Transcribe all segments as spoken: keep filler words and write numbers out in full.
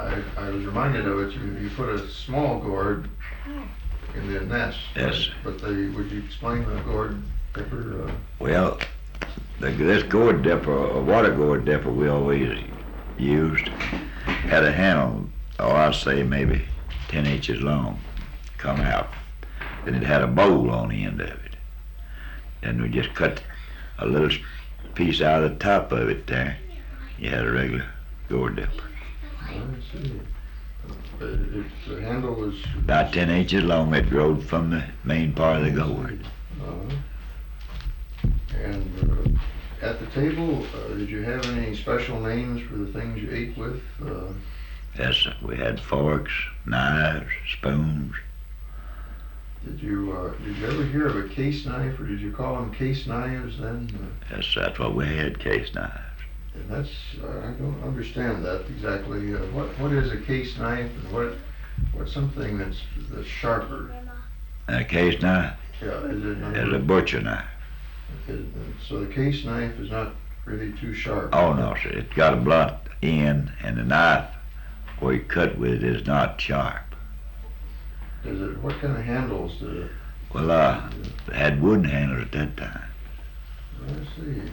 I, I was reminded of it, you, you put a small gourd in the nest. Yes. Right? But they, would you explain the gourd dipper? Uh, Well, the, this gourd dipper, a water gourd dipper we always used, had a handle, or I'd say maybe ten inches long, come out. And it had a bowl on the end of it. And we just cut a little piece out of the top of it there. You had a regular gourd dipper. I see. Uh, it, the handle was... About ten inches long, it growed from the main part of the gourd. Uh, and uh, at the table, uh, did you have any special names for the things you ate with? Uh, Yes, we had forks, knives, spoons. Did you uh, did you ever hear of a case knife, or did you call them case knives then? Uh, Yes, that's what we had, case knives. and that's uh, I don't understand that exactly. Uh, what what is a case knife, and what what's something that's that's sharper? And a case knife Yeah, is it? is a butcher knife. Is, so the case knife is not really too sharp. Oh no, sir, it's got a blunt end, and the knife where you cut with it is not sharp. Does it? What kind of handles do it? Well, uh, it had wooden handles at that time. I see.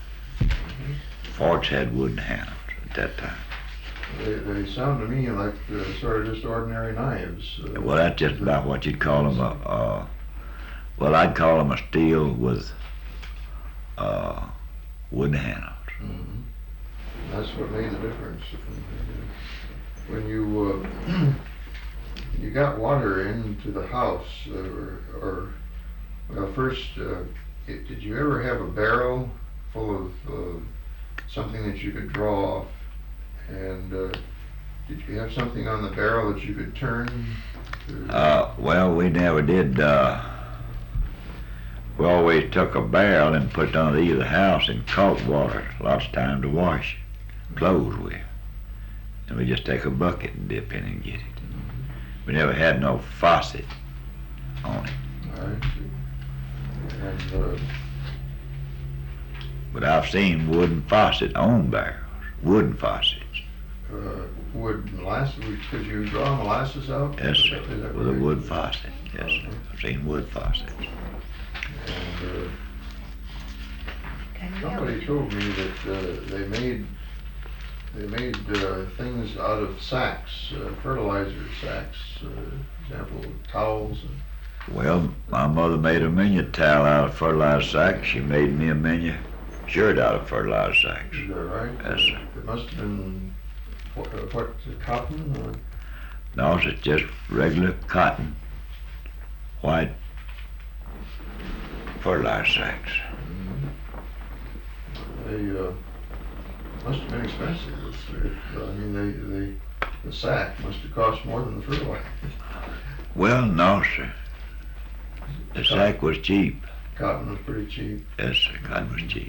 Forks had wooden handles at that time. They, they sound to me like uh, sort of just ordinary knives. Uh, Well, that's just about what you'd call them. Uh, uh, well, I'd call them a steel with uh, wooden handles. mhm. That's what made the difference. When you uh, you got water into the house, uh, or, or well, first, uh, it, did you ever have a barrel full of uh, something that you could draw off? And uh, did you have something on the barrel that you could turn? To, Uh, well, we never did. Uh, we always took a barrel and put it under either house and caught water lots of time to wash clothes with. And we just take a bucket and dip in and get it. We never had no faucet on it. I see. And uh, But I've seen wooden faucet on barrels, wooden faucets. uh, would molasses? Could you draw molasses out? Yes, Is sir, that- is that with a right? wood faucet. Yes, sir. I've seen wood faucets. And uh, Can you somebody told me that uh, they made they made uh, things out of sacks, uh, fertilizer sacks, uh, example towels. And, Well, my mother made a minion towel out of fertilizer sacks. She made me a minion shirt out of fertilizer sacks. is that right? Yes, sir. It must have been what, uh, what cotton? Or? No, it's just regular cotton, white fertilizer sacks. They uh, must have been expensive. If, if, I mean, they, they the sack must have cost more than the fertilizer. Well, no, sir. The sack was cheap. Cotton was pretty cheap. Yes, sir, cotton was cheap.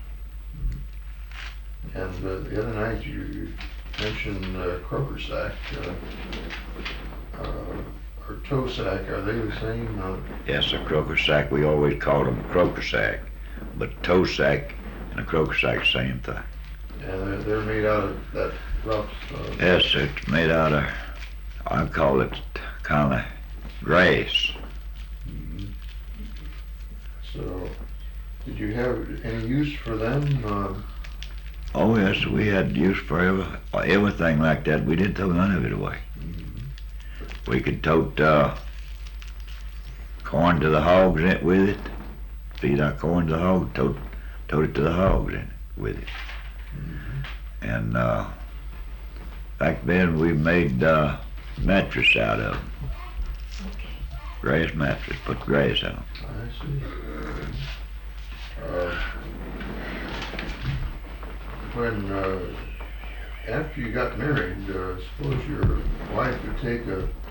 And uh, the other night you, you mentioned uh, croaker sack uh, uh, or toe sack. Are they the same? Uh, Yes, a croaker sack, we always called them croaker sack. But toe sack and a croaker sack, same thing. and they're, they're made out of that rough. Uh, Yes, sir, it's made out of, I call it kind of grass. mhm. So, did you have any use for them? Uh, Oh, yes, we had use for every, everything like that. We didn't throw none of it away. mhm. We could tote uh, corn to the hogs in it with it, feed our corn to the hogs, tote, tote it to the hogs in it with it. And uh, back then we made uh, mattress out of them, grass mattress, put grass on 'em. I see. Uh, when uh, after you got married, uh, suppose your wife would take a